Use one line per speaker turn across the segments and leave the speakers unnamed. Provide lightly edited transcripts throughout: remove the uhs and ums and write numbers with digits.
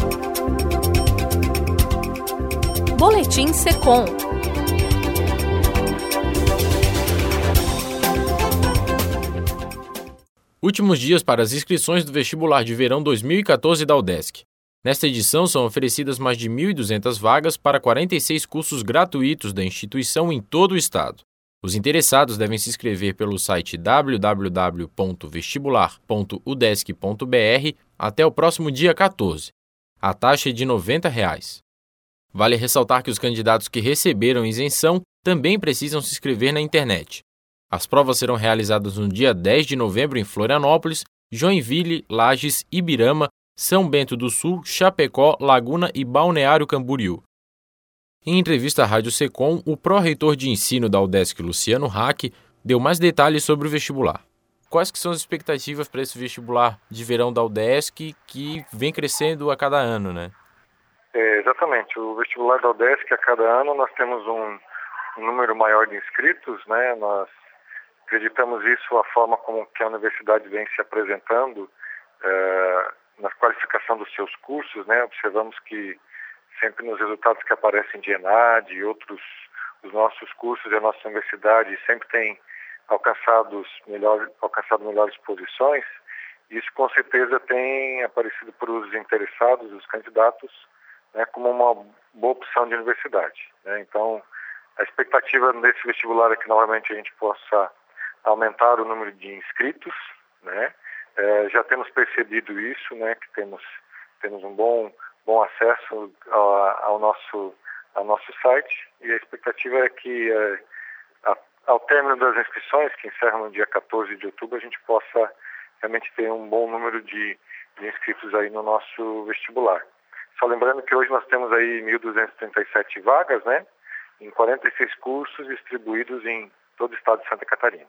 Boletim Secom.
Últimos dias para as inscrições do vestibular de verão 2014 da UDESC. Nesta edição são oferecidas mais de 1.200 vagas para 46 cursos gratuitos da instituição em todo o estado. Os interessados devem se inscrever pelo site www.vestibular.udesc.br até o próximo dia 14. A taxa é de R$ 90. Vale ressaltar que os candidatos que receberam isenção também precisam se inscrever na internet. As provas serão realizadas no dia 10 de novembro em Florianópolis, Joinville, Lages, Ibirama, São Bento do Sul, Chapecó, Laguna e Balneário Camboriú. Em entrevista à Rádio Secom, o pró-reitor de ensino da UDESC, Luciano Hack, deu mais detalhes sobre o vestibular. Quais que são as expectativas para esse vestibular de verão da UDESC que vem crescendo a cada ano, né?
Exatamente. O vestibular da UDESC, a cada ano, nós temos um número maior de inscritos, né? Nós acreditamos isso, a forma como que a universidade vem se apresentando na qualificação dos seus cursos, né? Observamos que sempre nos resultados que aparecem de ENAD e outros, os nossos cursos e a nossa universidade sempre tem alcançado melhores posições. Isso com certeza tem aparecido para os interessados, os candidatos, né, como uma boa opção de universidade, né? Então, a expectativa desse vestibular é que novamente a gente possa aumentar o número de inscritos, né? Já temos percebido isso, né? Que temos um bom acesso ao nosso site, e a expectativa é que ao término das inscrições, que encerram no dia 14 de outubro, a gente possa realmente ter um bom número de inscritos aí no nosso vestibular. Só lembrando que hoje nós temos aí 1.237 vagas, né? Em 46 cursos distribuídos em todo o estado de Santa Catarina.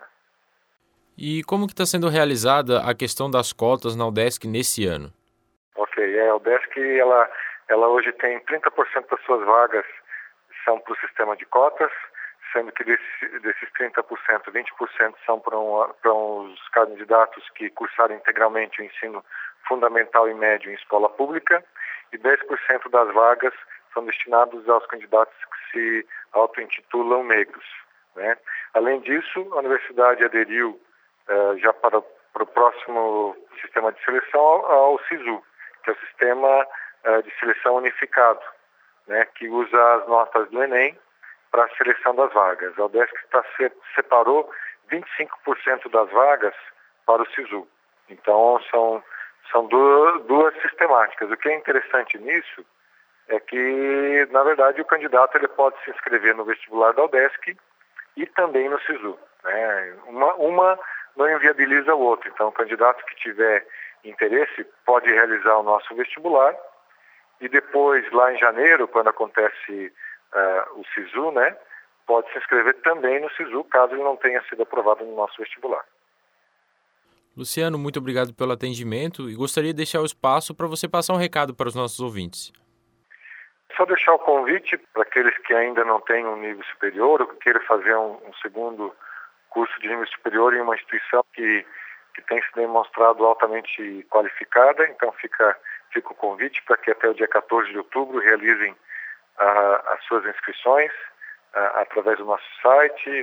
E como que está sendo realizada a questão das cotas na UDESC nesse ano?
Ok, a UDESC ela hoje tem 30% das suas vagas são para o sistema de cotas, sendo que desses 30%, 20% são para os candidatos que cursaram integralmente o ensino fundamental e médio em escola pública, e 10% das vagas são destinados aos candidatos que se auto-intitulam negros, né? Além disso, a universidade aderiu já para o próximo sistema de seleção ao SISU, que é o Sistema de Seleção Unificado, né, que usa as notas do Enem para a seleção das vagas. A UDESC separou 25% das vagas para o SISU. Então, são duas sistemáticas. O que é interessante nisso é que, na verdade, o candidato ele pode se inscrever no vestibular da UDESC e também no SISU, né? Uma não inviabiliza o outro. Então, o candidato que tiver interesse pode realizar o nosso vestibular e depois, lá em janeiro, quando acontece o SISU, né, pode se inscrever também no SISU, caso ele não tenha sido aprovado no nosso vestibular.
Luciano, muito obrigado pelo atendimento e gostaria de deixar o espaço para você passar um recado para os nossos ouvintes.
Só deixar o convite para aqueles que ainda não têm um nível superior ou que queiram fazer um segundo curso de nível superior em uma instituição que tem se demonstrado altamente qualificada. Então fica o convite para que até o dia 14 de outubro realizem as suas inscrições através do nosso site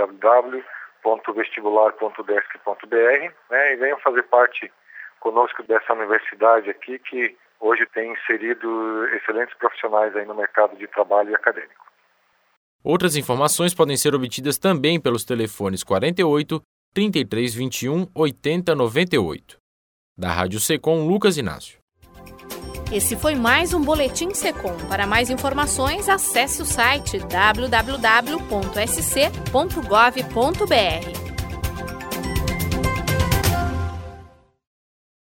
www.vestibular.udesc.br, né, e venham fazer parte conosco dessa universidade aqui que hoje tem inserido excelentes profissionais aí no mercado de trabalho e acadêmico.
Outras informações podem ser obtidas também pelos telefones 48 33 21 80 98. Da Rádio Secom, Lucas Inácio.
Esse foi mais um Boletim Secom. Para mais informações, acesse o site www.sc.gov.br.